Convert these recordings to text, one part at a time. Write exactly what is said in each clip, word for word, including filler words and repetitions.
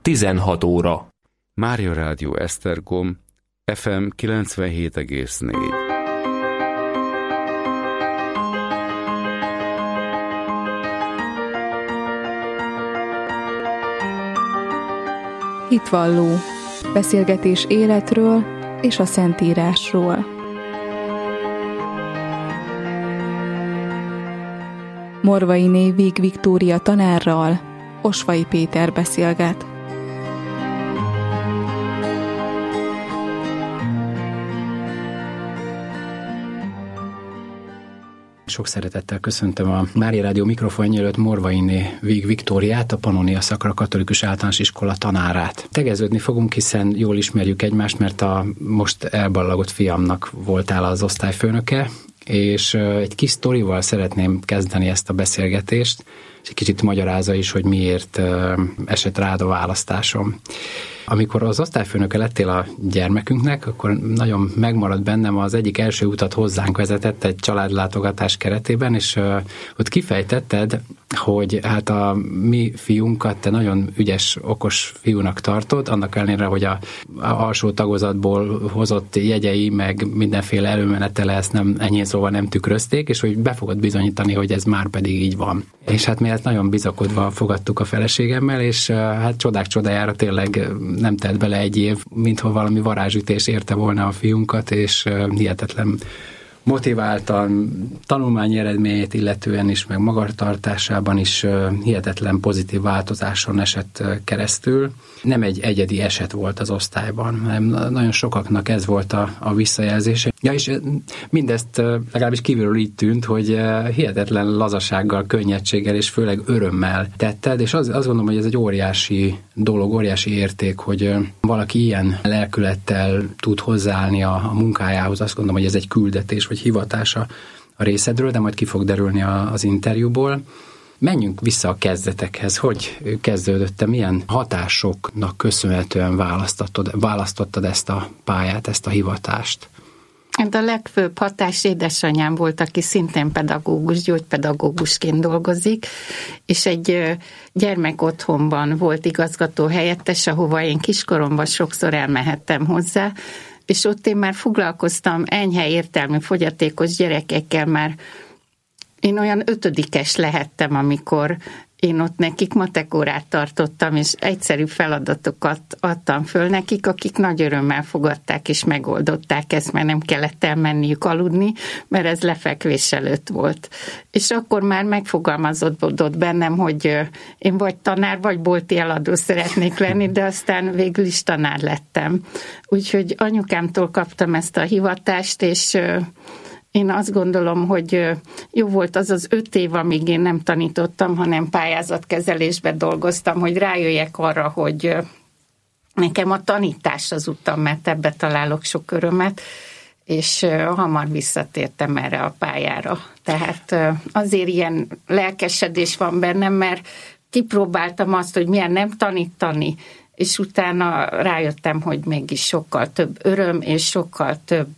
tizenhat óra. Mária Rádió Esztergom, ef em kilencvenhét egész négy. Hitvalló. Beszélgetés életről és a Szentírásról. Morvainé Víg Viktória tanárral Osvai Péter beszélget. Sok szeretettel köszöntöm a Mária Rádió mikrofonja előtt Morvainé Víg Viktóriát, a Pannonia Szakra Katolikus Általános Iskola tanárát. Tegeződni fogunk, hiszen jól ismerjük egymást, mert a most elballagott fiamnak voltál az osztályfőnöke, és egy kis sztorival szeretném kezdeni ezt a beszélgetést, és egy kicsit magyarázza is, hogy miért esett rád a választásom. Amikor az osztályfőnöke lettél a gyermekünknek, akkor nagyon megmaradt bennem, az egyik első utat hozzánk vezetett egy családlátogatás keretében, és uh, ott kifejtetted, hogy hát a mi fiunkat te nagyon ügyes, okos fiúnak tartod, annak ellenére, hogy a, a alsó tagozatból hozott jegyei, meg mindenféle előmenetele ezt nem, ennyi szóval nem tükrözték, és hogy be fogod bizonyítani, hogy ez már pedig így van. És hát mi ezt nagyon bizakodva fogadtuk a feleségemmel, és uh, hát csodák csodájára tényleg nem telt bele egy év, mintha valami varázsütés érte volna a fiunkat, és hihetetlen motiváltan, tanulmányi eredményét illetően is, meg magatartásában is hihetetlen pozitív változáson esett keresztül. Nem egy egyedi eset volt az osztályban, hanem nagyon sokaknak ez volt a, a visszajelzése. Ja, és mindezt legalábbis kívülről így tűnt, hogy hihetetlen lazasággal, könnyedséggel és főleg örömmel tetted, és az, azt gondolom, hogy ez egy óriási dolog, óriási érték, hogy valaki ilyen lelkülettel tud hozzáállni a, a munkájához. Azt gondolom, hogy ez egy küldetés vagy hivatása a részedről, de majd ki fog derülni a, az interjúból. Menjünk vissza a kezdetekhez. Hogy kezdődött, te milyen hatásoknak köszönhetően választottad, választottad ezt a pályát, ezt a hivatást? Hát a legfőbb hatás édesanyám volt, aki szintén pedagógus, gyógypedagógusként dolgozik, és egy gyermekotthonban volt igazgató helyettes, ahova én kiskoromban sokszor elmehettem hozzá, és ott én már foglalkoztam enyhe értelmű fogyatékos gyerekekkel, már én olyan ötödikes lehettem, amikor én ott nekik matekórát tartottam, és egyszerű feladatokat adtam föl nekik, akik nagy örömmel fogadták és megoldották ezt, mert nem kellett elmenniük aludni, mert ez lefekvés előtt volt. És akkor már megfogalmazódott bennem, hogy én vagy tanár, vagy bolti eladó szeretnék lenni, de aztán végül is tanár lettem. Úgyhogy anyukámtól kaptam ezt a hivatást, és én azt gondolom, hogy jó volt az az öt év, amíg én nem tanítottam, hanem pályázatkezelésben dolgoztam, hogy rájöjjek arra, hogy nekem a tanítás az utam, mert ebbe találok sok örömet, és hamar visszatértem erre a pályára. Tehát azért ilyen lelkesedés van bennem, mert kipróbáltam azt, hogy milyen nem tanítani, és utána rájöttem, hogy mégis sokkal több öröm, és sokkal több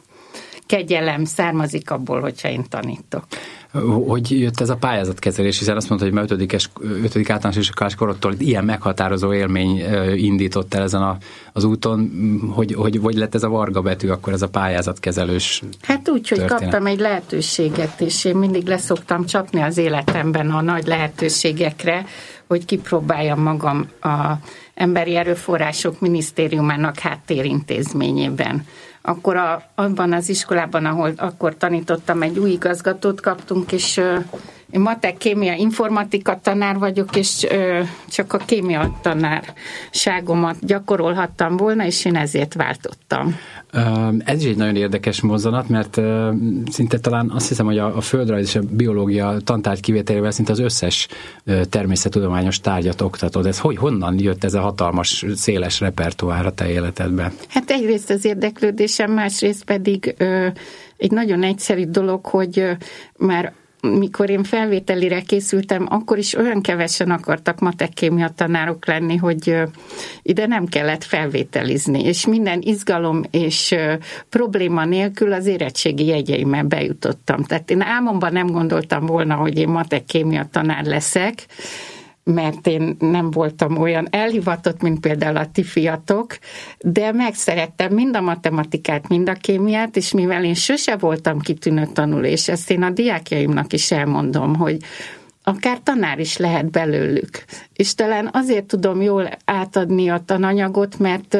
kegyelem származik abból, hogyha én tanítok. Hogy jött ez a pályázatkezelés, hiszen azt mondta, hogy már ötödikes, ötödik általános iskolás korodtól ilyen meghatározó élmény indított el ezen a, az úton, hogy, hogy hogy lett ez a varga betű, akkor ez a pályázatkezelős Hát úgy, hogy történet. Kaptam egy lehetőséget, és én mindig leszoktam csapni az életemben a nagy lehetőségekre, hogy kipróbáljam magam a Emberi Erőforrások Minisztériumának háttérintézményében. Akkor a, abban az iskolában, ahol akkor tanítottam, egy új igazgatót kaptunk, és ö, én matek, kémia, informatika tanár vagyok, és ö, csak a kémia tanárságomat gyakorolhattam volna, és én ezért váltottam. Ez is egy nagyon érdekes mozzanat, mert szinte talán azt hiszem, hogy a, a földrajz és a biológia tantárgy kivételével szinte az összes természettudományos tárgyat oktatod. Ez hogy, honnan jött ez a hatalmas, széles repertoár a te életedben? Hát egyrészt az érdeklődésem, másrészt pedig ö, egy nagyon egyszerű dolog, hogy ö, már mikor én felvételire készültem, akkor is olyan kevesen akartak matek-kémia tanárok lenni, hogy ide nem kellett felvételizni, és minden izgalom és probléma nélkül az érettségi jegyeimmel bejutottam. Tehát én álmomban nem gondoltam volna, hogy én matek-kémia tanár leszek, mert én nem voltam olyan elhivatott, mint például a ti fiatok, de megszerettem mind a matematikát, mind a kémiát, és mivel én sose voltam kitűnő tanuló, és ezt én a diákjaimnak is elmondom, hogy akár tanár is lehet belőlük. És talán azért tudom jól átadni a tananyagot, mert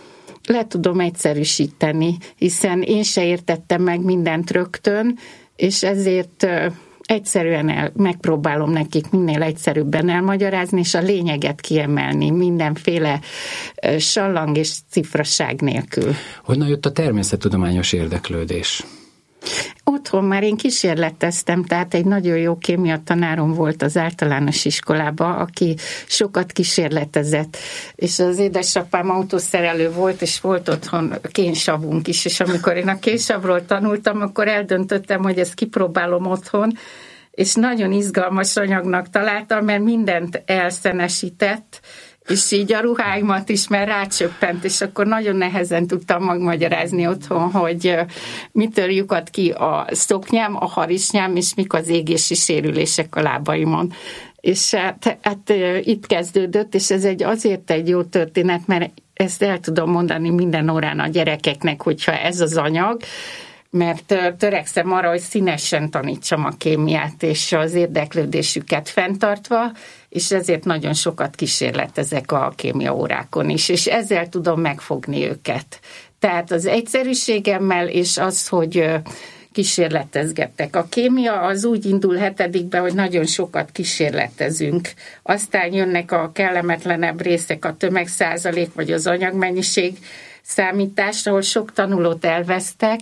le tudom egyszerűsíteni, hiszen én se értettem meg mindent rögtön, és ezért egyszerűen el, megpróbálom nekik minél egyszerűbben elmagyarázni, és a lényeget kiemelni mindenféle sallang és cifraság nélkül. Honnan jött a természettudományos érdeklődés? Otthon már én kísérleteztem, tehát egy nagyon jó kémia tanárom volt az általános iskolában, aki sokat kísérletezett, és az édesapám autószerelő volt, és volt otthon kénsavunk is, és amikor én a kénsavról tanultam, akkor eldöntöttem, hogy ezt kipróbálom otthon, és nagyon izgalmas anyagnak találtam, mert mindent elszenesített, és így a ruháimat is, mert rácsöppent, és akkor nagyon nehezen tudtam megmagyarázni otthon, hogy mitől lyukadt ki a szoknyám, a harisnyám, és mik az égési sérülések a lábaimon. És hát, hát itt kezdődött, és ez egy azért egy jó történet, mert ezt el tudom mondani minden órán a gyerekeknek, hogyha ez az anyag, mert törekszem arra, hogy színesen tanítsam a kémiát, és az érdeklődésüket fenntartva, és ezért nagyon sokat kísérletezek a kémia órákon is, és ezzel tudom megfogni őket. Tehát az egyszerűségemmel, és az, hogy kísérletezgettek. A kémia az úgy indul hetedikbe, hogy nagyon sokat kísérletezünk. Aztán jönnek a kellemetlenebb részek, a tömegszázalék, vagy az anyagmennyiség számítás, ahol sok tanulót elvesztek,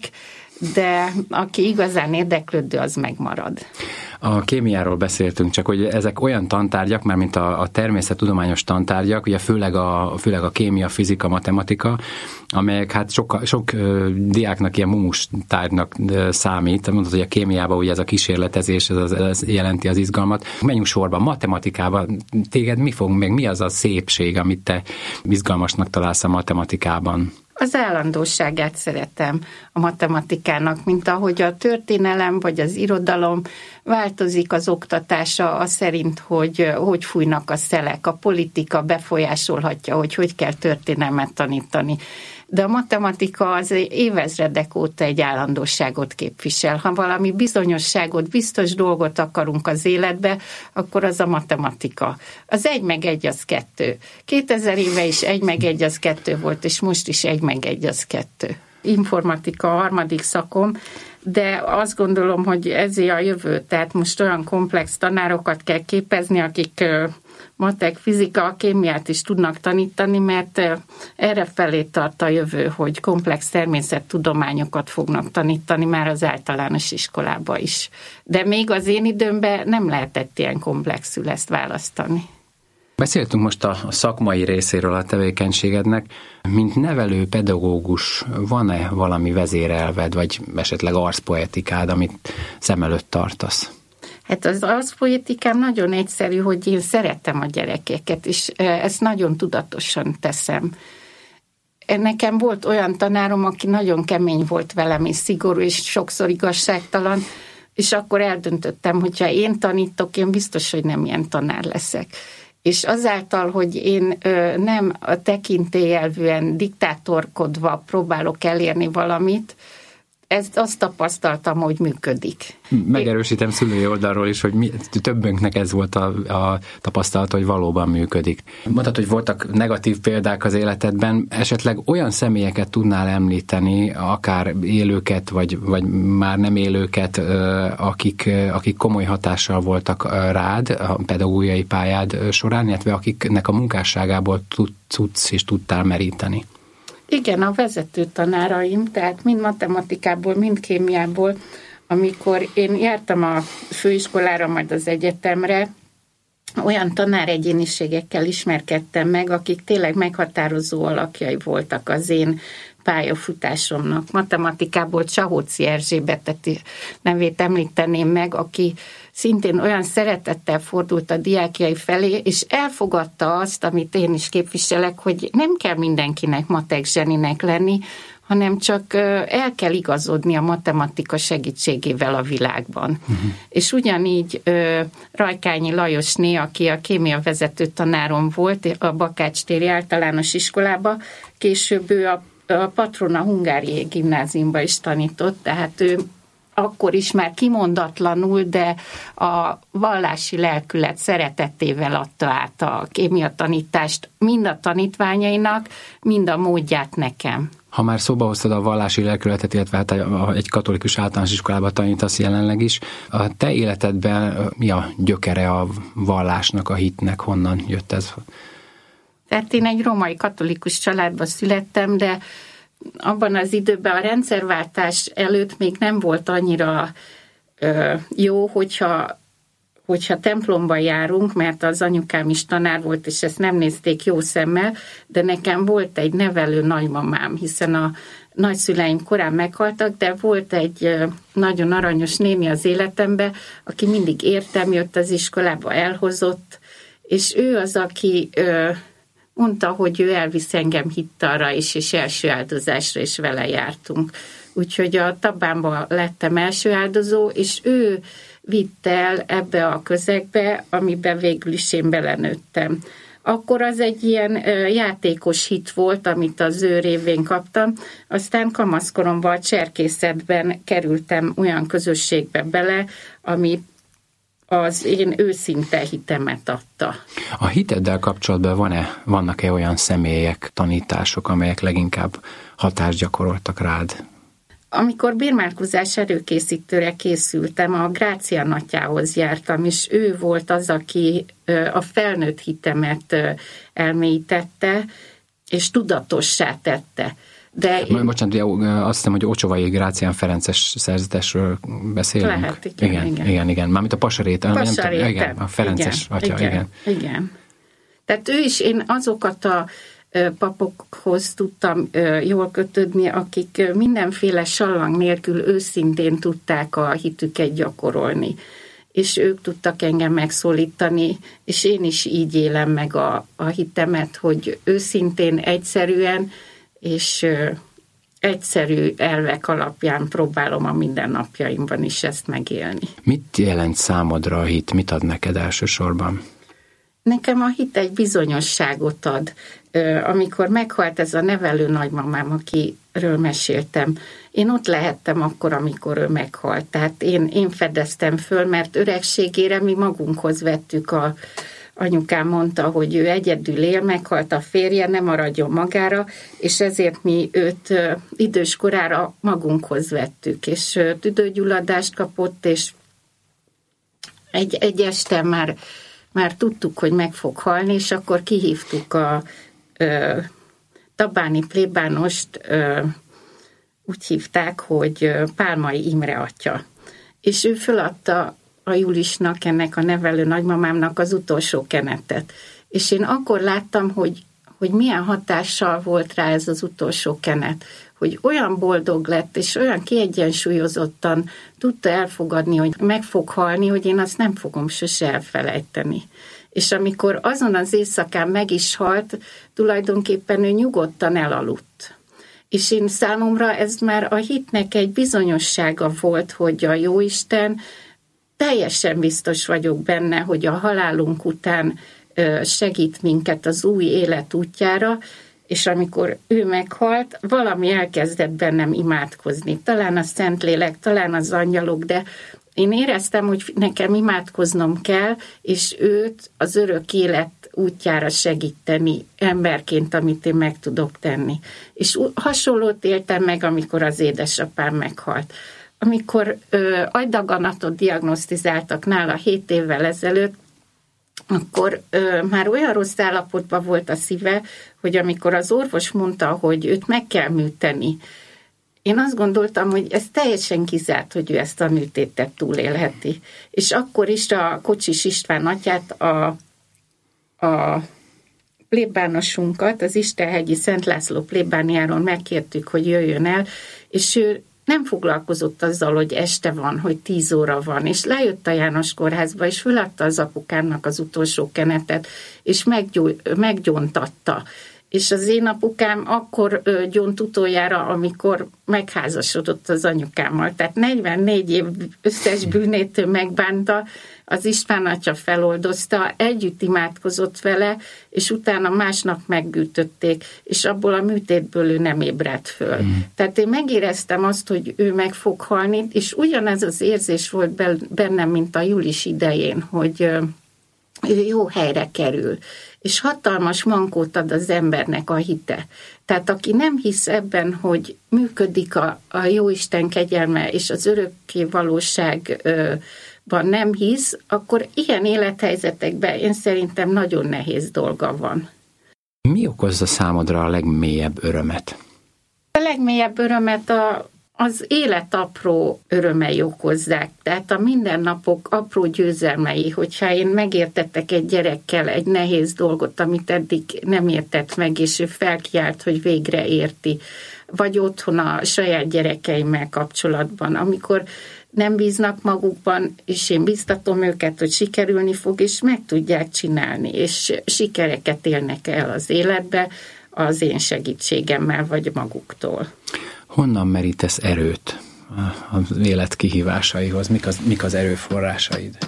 de aki igazán érdeklődő, az megmarad. A kémiáról beszéltünk, csak hogy ezek olyan tantárgyak, már mint a, a természettudományos tantárgyak, ugye főleg a, főleg a kémia, fizika, matematika, amelyek hát sok, sok uh, diáknak ilyen mumus tárgynak uh, számít. Mondod, hogy a kémiában ugye ez a kísérletezés, ez, az, ez jelenti az izgalmat. Menjünk sorba. Matematikában téged mi fog meg? Mi az a szépség, amit te izgalmasnak találsz a matematikában? Az állandóságát szeretem a matematikának, mint ahogy a történelem vagy az irodalom változik az oktatása az szerint, hogy hogy fújnak a szelek, a politika befolyásolhatja, hogy hogy kell történelmet tanítani. De a matematika az évezredek óta egy állandóságot képvisel. Ha valami bizonyosságot, biztos dolgot akarunk az életbe, akkor az a matematika. Az egy meg egy az kettő. kétezer éve is egy meg egy az kettő volt, és most is egy meg egy az kettő. Informatika a harmadik szakom, de azt gondolom, hogy ezé a jövő. Tehát most olyan komplex tanárokat kell képezni, akik matek, fizika, kémiát is tudnak tanítani, mert erre felé tart a jövő, hogy komplex természettudományokat fognak tanítani már az általános iskolába is. De még az én időmben nem lehetett ilyen komplexül ezt választani. Beszéltünk most a szakmai részéről a tevékenységednek. Mint nevelő pedagógus van-e valami vezérelved, vagy esetleg arszpoetikád, amit szem előtt tartasz? Hát az arszpoetikám nagyon egyszerű, hogy én szeretem a gyerekeket, és ezt nagyon tudatosan teszem. Nekem volt olyan tanárom, aki nagyon kemény volt velem, és szigorú, és sokszor igazságtalan, és akkor eldöntöttem, hogyha én tanítok, én biztos, hogy nem ilyen tanár leszek. És azáltal, hogy én nem a tekintélyelvűen diktátorkodva próbálok elérni valamit, ezt azt tapasztaltam, hogy működik. Megerősítem szülői oldalról is, hogy mi, többünknek ez volt a, a tapasztalat, hogy valóban működik. Mondtad, hogy voltak negatív példák az életedben, esetleg olyan személyeket tudnál említeni, akár élőket, vagy, vagy már nem élőket, akik, akik komoly hatással voltak rád a pedagógiai pályád során, illetve akiknek a munkásságából tudsz és tudtál meríteni. Igen, a vezető tanáraim, tehát mind matematikából, mind kémiából, amikor én jártam a főiskolára, majd az egyetemre, olyan tanáregyéniségekkel ismerkedtem meg, akik tényleg meghatározó alakjai voltak az én pályafutásomnak. Matematikából Csahóci Erzsébetet nevét említeném meg, aki szintén olyan szeretettel fordult a diákjai felé, és elfogadta azt, amit én is képviselek, hogy nem kell mindenkinek matek zseninek lenni, hanem csak el kell igazodni a matematika segítségével a világban. Uh-huh. És ugyanígy Rajkányi Lajosné, aki a kémia vezető tanárom volt a Bakács-téri általános iskolába, később ő a, a Patrona Hungáriai gimnáziumba is tanított, tehát ő akkor is már kimondatlanul, de a vallási lelkület szeretetével adta át a kémia tanítást mind a tanítványainak, mind a módját nekem. Ha már szóba hoztad a vallási lelkületet, illetve hát egy katolikus általános iskolában tanítasz jelenleg is, a te életedben mi a gyökere a vallásnak, a hitnek, honnan jött ez? Tehát én egy római katolikus családba születtem, de abban az időben a rendszerváltás előtt még nem volt annyira ö, jó, hogyha, hogyha templomba járunk, mert az anyukám is tanár volt, és ezt nem nézték jó szemmel, de nekem volt egy nevelő nagymamám, hiszen a nagyszüleim korán meghaltak, de volt egy ö, nagyon aranyos néni az életemben, aki mindig értem jött az iskolába, elhozott, és ő az, aki... Ö, mondta, hogy ő elvisz engem hittalra is, és első áldozásra is vele jártunk. Úgyhogy a Tabánba lettem első áldozó, és ő vitt el ebbe a közegbe, amiben végül is én belenőttem. Akkor az egy ilyen játékos hit volt, amit az ő révén kaptam, aztán kamaszkoromban a cserkészetben kerültem olyan közösségbe bele, ami az én őszinte hitemet adta. A hiteddel kapcsolatban van-e, vannak-e olyan személyek, tanítások, amelyek leginkább hatást gyakoroltak rád? Amikor bérmárkózás előkészítőre készültem, a Grácián atyához jártam, és ő volt az, aki a felnőtt hitemet elmélyítette, és tudatossá tette. De én... Bocsánat, azt hiszem, hogy Ocsovai Grácián Ferences szerzetesről beszélünk. Lehet, igen, igen. Igen, igen, igen. Mármint a Pasaréten. Pasaréten. Igen, a Ferences igen, atya, igen, igen. Igen. Tehát ő is, én azokat a papokhoz tudtam jól kötődni, akik mindenféle sallang nélkül őszintén tudták a hitüket gyakorolni. És ők tudtak engem megszólítani, és én is így élem meg a, a hitemet, hogy őszintén, egyszerűen, és egyszerű elvek alapján próbálom a mindennapjaimban is ezt megélni. Mit jelent számodra a hit? Mit ad neked elsősorban? Nekem a hit egy bizonyosságot ad. Amikor meghalt ez a nevelő nagymamám, akiről meséltem, én ott lehettem akkor, amikor ő meghalt. Tehát én, én fedeztem föl, mert öregségére mi magunkhoz vettük a anyukám mondta, hogy ő egyedül él, meghalt a férje, nem maradjon magára, és ezért mi őt idős korára magunkhoz vettük, és tüdőgyulladást kapott, és egy, egy este már, már tudtuk, hogy meg fog halni, és akkor kihívtuk a ö, Tabáni plébánost, ö, úgy hívták, hogy Pálmai Imre atya. És ő föladta a Julisnak, ennek a nevelő nagymamámnak az utolsó kenetet. És én akkor láttam, hogy, hogy milyen hatással volt rá ez az utolsó kenet, hogy olyan boldog lett, és olyan kiegyensúlyozottan tudta elfogadni, hogy meg fog halni, hogy én azt nem fogom sose elfelejteni. És amikor azon az éjszakán meg is halt, tulajdonképpen ő nyugodtan elaludt. És én számomra ez már a hitnek egy bizonyossága volt, hogy a Jóisten, teljesen biztos vagyok benne, hogy a halálunk után segít minket az új élet útjára, és amikor ő meghalt, valami elkezdett bennem imádkozni. Talán a Szentlélek, talán az angyalok, de én éreztem, hogy nekem imádkoznom kell, és őt az örök élet útjára segíteni emberként, amit én meg tudok tenni. És hasonlót éltem meg, amikor az édesapám meghalt. Amikor ö, agydaganatot diagnosztizáltak nála hét évvel ezelőtt, akkor ö, már olyan rossz állapotban volt a szíve, hogy amikor az orvos mondta, hogy őt meg kell műteni, én azt gondoltam, hogy ez teljesen kizárt, hogy ő ezt a műtétet túlélheti. És akkor is a Kocsis István atyát, a, a plébánosunkat, az Istenhegyi Szent László plébániáról megkértük, hogy jöjjön el, és ő nem foglalkozott azzal, hogy este van, hogy tíz óra van, és lejött a János kórházba, és föladta az apukámnak az utolsó kenetet, és meggyó- meggyóntatta. És az én apukám akkor gyónt utoljára, amikor megházasodott az anyukámmal. Tehát negyvennégy év összes bűnét ő megbánta, az István atya feloldozta, együtt imádkozott vele, és utána másnap megbűtötték, és abból a műtétből ő nem ébredt föl. Mm. Tehát én megéreztem azt, hogy ő meg fog halni, és ugyanez az érzés volt bennem, mint a Julis idején, hogy ő jó helyre kerül. És hatalmas mankót ad az embernek a hite. Tehát aki nem hisz ebben, hogy működik a, a Jóisten kegyelme, és az örökké valóságban nem hisz, akkor ilyen élethelyzetekben én szerintem nagyon nehéz dolga van. Mi okozza számodra a legmélyebb örömet? A legmélyebb örömet a az élet apró örömei okozzák, tehát a mindennapok apró győzelmei, hogyha én megértettek egy gyerekkel egy nehéz dolgot, amit eddig nem értett meg, és ő felkiált, hogy végre érti, vagy otthon a saját gyerekeimmel kapcsolatban, amikor nem bíznak magukban, és én biztatom őket, hogy sikerülni fog, és meg tudják csinálni, és sikereket élnek el az életbe az én segítségemmel, vagy maguktól. Honnan merítesz erőt az élet kihívásaihoz? Mik az, mik az erőforrásaid?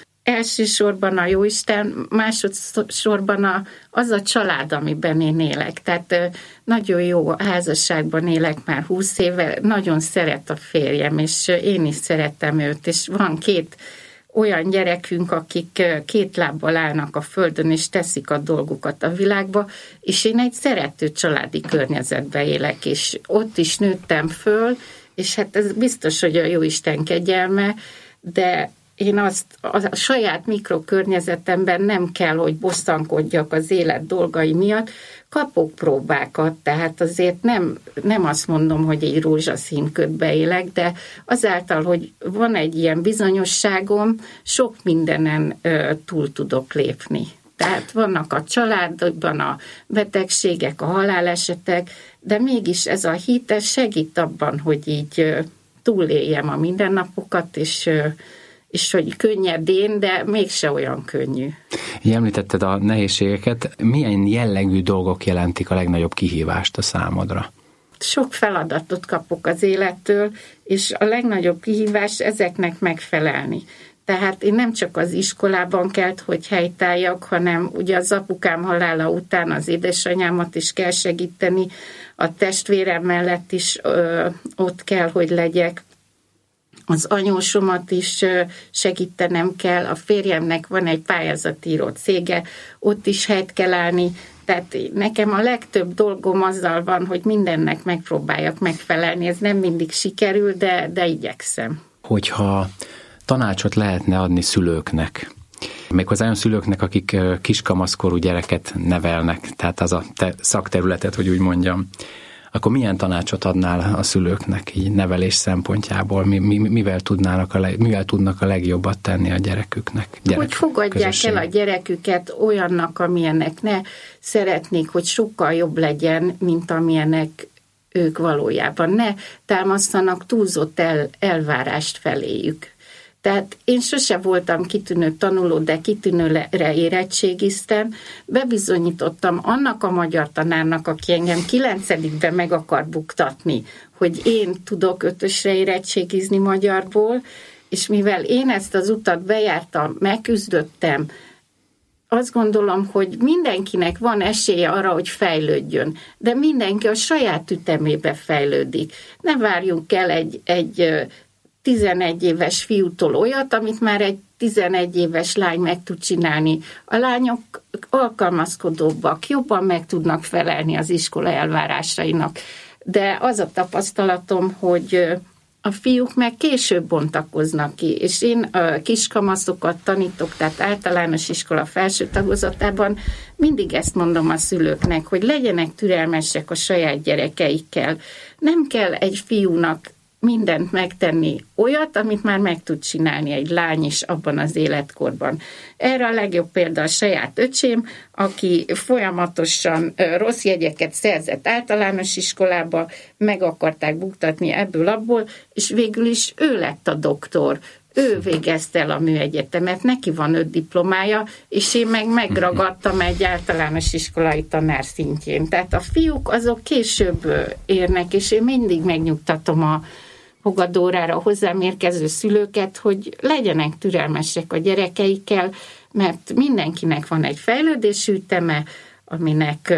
Elsősorban a Jóisten, másodszorban a, az a család, amiben én élek. Tehát nagyon jó házasságban élek már húsz éve, nagyon szeret a férjem, és én is szeretem őt, és van két olyan gyerekünk, akik két lábbal állnak a földön, és teszik a dolgukat a világba, és én egy szerető családi környezetben élek, és ott is nőttem föl, és hát ez biztos, hogy a Jóisten kegyelme, de én azt a saját mikrokörnyezetemben nem kell, hogy bosszankodjak az élet dolgai miatt, kapok próbákat, tehát azért nem, nem azt mondom, hogy egy rózsaszín ködbe élek, de azáltal, hogy van egy ilyen bizonyosságom, sok mindenen ö, túl tudok lépni. Tehát vannak a családban a betegségek, a halálesetek, de mégis ez a hit segít abban, hogy így ö, túléljem a mindennapokat, és ö, és hogy könnyedén, de mégse olyan könnyű. Említetted a nehézségeket. Milyen jellegű dolgok jelentik a legnagyobb kihívást a számodra? Sok feladatot kapok az élettől, és a legnagyobb kihívás ezeknek megfelelni. Tehát én nem csak az iskolában kellett, hogy helytálljak, hanem ugye az apukám halála után az édesanyámat is kell segíteni, a testvérem mellett is ö, ott kell, hogy legyek, az anyósomat is segítenem kell, a férjemnek van egy pályázatíró cége, ott is helyt kell állni, tehát nekem a legtöbb dolgom azzal van, hogy mindennek megpróbáljak megfelelni, ez nem mindig sikerül, de, de igyekszem. Hogyha tanácsot lehetne adni szülőknek, méghozzá olyan szülőknek, akik kiskamaszkorú gyereket nevelnek, tehát az a te szakterületet, hogy úgy mondjam, akkor milyen tanácsot adnál a szülőknek így nevelés szempontjából? Mi, mi, mivel, tudnának a leg, mivel tudnak a legjobbat tenni a gyereküknek? Gyerek hogy fogadják közösség. El a gyereküket olyannak, amilyenek, ne szeretnék, hogy sokkal jobb legyen, mint amilyenek ők valójában. Ne támasztanak túlzott el, elvárást feléjük. Tehát én sose voltam kitűnő tanuló, de kitűnőre érettségiztem. Bebizonyítottam annak a magyar tanárnak, aki engem kilencedikben meg akar buktatni, hogy én tudok ötösre érettségizni magyarból, és mivel én ezt az utat bejártam, megküzdöttem, azt gondolom, hogy mindenkinek van esélye arra, hogy fejlődjön, de mindenki a saját ütemébe fejlődik. Ne várjunk el egy... egy tizenegy éves fiútól olyat, amit már egy tizenegy éves lány meg tud csinálni. A lányok alkalmazkodóbbak, jobban meg tudnak felelni az iskola elvárásainak. De az a tapasztalatom, hogy a fiúk meg később bontakoznak ki, és én a kiskamaszokat tanítok, tehát általános iskola felső tagozatában mindig ezt mondom a szülőknek, hogy legyenek türelmesek a saját gyerekeikkel. Nem kell egy fiúnak mindent megtenni olyat, amit már meg tud csinálni egy lány is abban az életkorban. Erre a legjobb példa a saját öcsém, aki folyamatosan rossz jegyeket szerzett általános iskolába, meg akarták buktatni ebből abból, és végül is ő lett a doktor. ő végezte el a műegyetemet, neki van öt diplomája, és én meg megragadtam egy általános iskolai tanár szintjén. Tehát a fiúk azok később érnek, és én mindig megnyugtatom a fogadórára hozzám érkező szülőket, hogy legyenek türelmesek a gyerekeikkel, mert mindenkinek van egy fejlődési üteme, aminek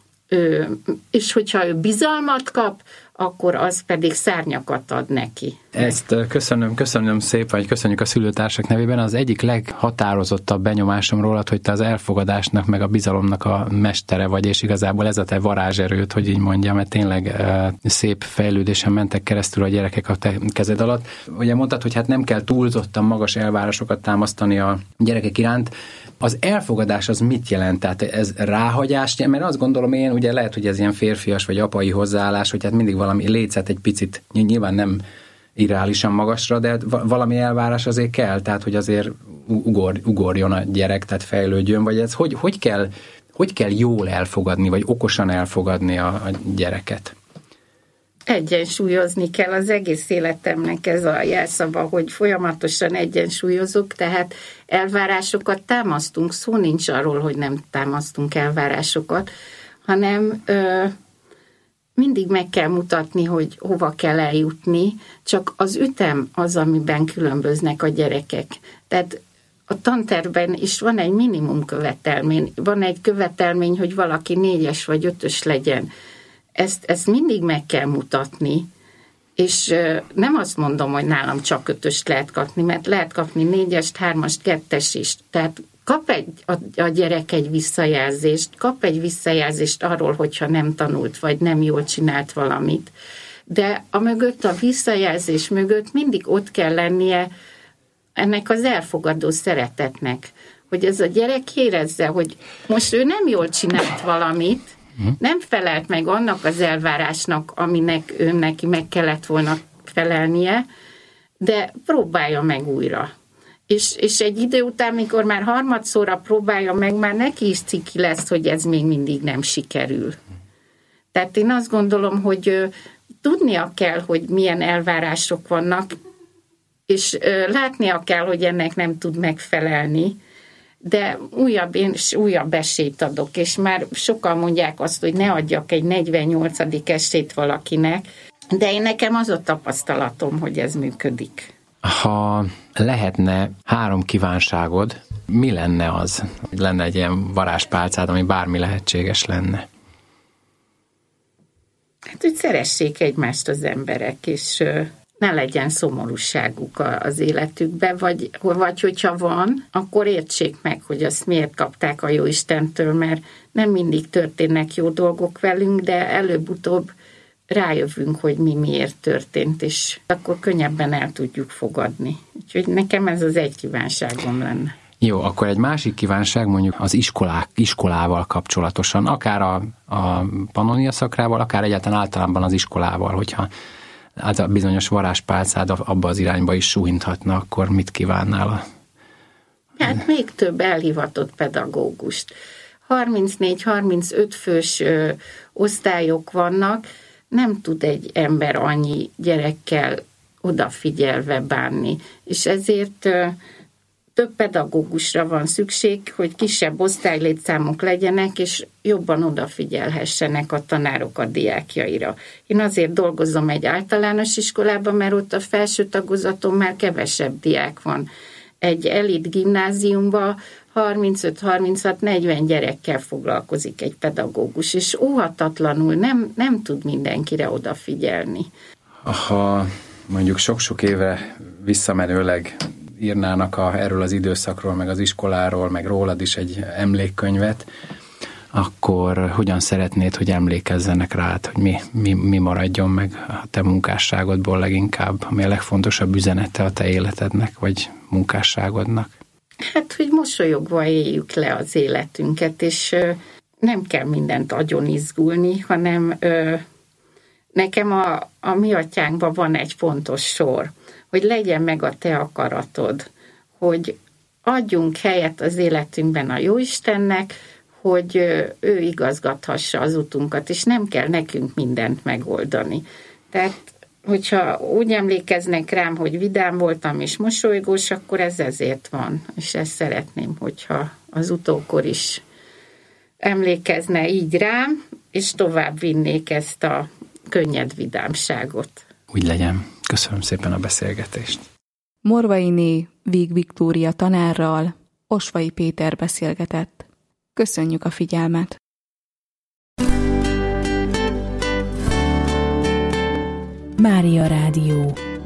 ő, és hogyha ő bizalmat kap, akkor az pedig szárnyakat ad neki. Ezt köszönöm, köszönöm szépen, vagy köszönjük a szülőtársak nevében. Az egyik leghatározottabb benyomásom rólad, hogy te az elfogadásnak, meg a bizalomnak a mestere vagy, és igazából ez a te varázserőt, hogy így mondjam, mert tényleg e, szép fejlődésen mentek keresztül a gyerekek a te kezed alatt. Ugye mondtad, hogy hát nem kell túlzottan magas elvárásokat támasztani a gyerekek iránt. Az elfogadás az mit jelent? Tehát ez ráhagyás? Mert azt gondolom én, ugye lehet, hogy ez ilyen férfias vagy apai hozzáállás, hogy hát mindig valami lécet egy picit, nyilván nem irreálisan magasra, de valami elvárás azért kell, tehát hogy azért ugor, ugorjon a gyerek, tehát fejlődjön, vagy ez hogy, hogy, kell, hogy kell jól elfogadni, vagy okosan elfogadni a, a gyereket? Egyensúlyozni kell, az egész életemnek ez a jelszava, hogy folyamatosan egyensúlyozok, tehát elvárásokat támasztunk, szó nincs arról, hogy nem támasztunk elvárásokat, hanem ö, mindig meg kell mutatni, hogy hova kell eljutni, csak az ütem az, amiben különböznek a gyerekek. Tehát a tantervben is van egy minimum követelmény, van egy követelmény, hogy valaki négyes vagy ötös legyen. Ezt, ezt mindig meg kell mutatni, és nem azt mondom, hogy nálam csak ötöst lehet kapni, mert lehet kapni négyest, hármast, kettes is. Tehát kap egy, a, a gyerek egy visszajelzést, kap egy visszajelzést arról, hogyha nem tanult, vagy nem jól csinált valamit. De a mögött, a visszajelzés mögött mindig ott kell lennie ennek az elfogadó szeretetnek, hogy ez a gyerek érezze, hogy most ő nem jól csinált valamit, nem felelt meg annak az elvárásnak, aminek ő neki meg kellett volna felelnie, de próbálja meg újra. És, és egy idő után, mikor már harmadszorra próbálja meg, már neki is ciki lesz, hogy ez még mindig nem sikerül. Tehát én azt gondolom, hogy tudnia kell, hogy milyen elvárások vannak, és látnia kell, hogy ennek nem tud megfelelni, de újabb, én újabb esélyt adok, és már sokan mondják azt, hogy ne adjak egy negyvennyolcadik esélyt valakinek, de én nekem az a tapasztalatom, hogy ez működik. Ha lehetne három kívánságod, mi lenne az? Lenne egy ilyen varázspálcád, ami bármi lehetséges lenne? Hát, hogy szeressék egymást az emberek, és ne legyen szomorúságuk az életükben, vagy, vagy hogyha van, akkor értsék meg, hogy azt miért kapták a Jóistentől, mert nem mindig történnek jó dolgok velünk, de előbb-utóbb rájövünk, hogy mi miért történt, és akkor könnyebben el tudjuk fogadni. Úgyhogy nekem ez az egy kívánságom lenne. Jó, akkor egy másik kívánság mondjuk az iskolák, iskolával kapcsolatosan, akár a, a Pannonia szakrával, akár egyáltalán általában az iskolával, hogyha az a bizonyos varázspálcád abba az irányba is súlyinthatna, akkor mit kívánnál? A... Hát még több elhivatott pedagógust. harmincnégy-harmincöt fős ö, osztályok vannak, nem tud egy ember annyi gyerekkel odafigyelve bánni, és ezért ö, több pedagógusra van szükség, hogy kisebb osztálylétszámok legyenek, és jobban odafigyelhessenek a tanárok a diákjaira. Én azért dolgozom egy általános iskolában, mert ott a felső tagozaton már kevesebb diák van. Egy elit gimnáziumban harmincöt-harminchat-negyven gyerekkel foglalkozik egy pedagógus, és óhatatlanul nem, nem tud mindenkire odafigyelni. Ha mondjuk sok-sok évre visszamenőleg írnának a, erről az időszakról, meg az iskoláról, meg rólad is egy emlékkönyvet, akkor hogyan szeretnéd, hogy emlékezzenek rád, hogy mi, mi, mi maradjon meg a te munkásságodból leginkább, ami a legfontosabb üzenete a te életednek, vagy munkásságodnak? Hát, hogy mosolyogva éljük le az életünket, és ö, nem kell mindent agyon izgulni, hanem ö, nekem a, a mi atyánkban van egy fontos sor, hogy legyen meg a te akaratod, hogy adjunk helyet az életünkben a Jóistennek, hogy ő igazgathassa az utunkat, és nem kell nekünk mindent megoldani. Tehát hogyha úgy emlékeznek rám, hogy vidám voltam és mosolygós, akkor ez ezért van. És ezt szeretném, hogyha az utókor is emlékezne így rám, és tovább vinnék ezt a könnyed vidámságot. Úgy legyen. Köszönöm szépen a beszélgetést. Morvainé Víg Viktória tanárral Osvai Péter beszélgetett. Köszönjük a figyelmet! Mária Rádió.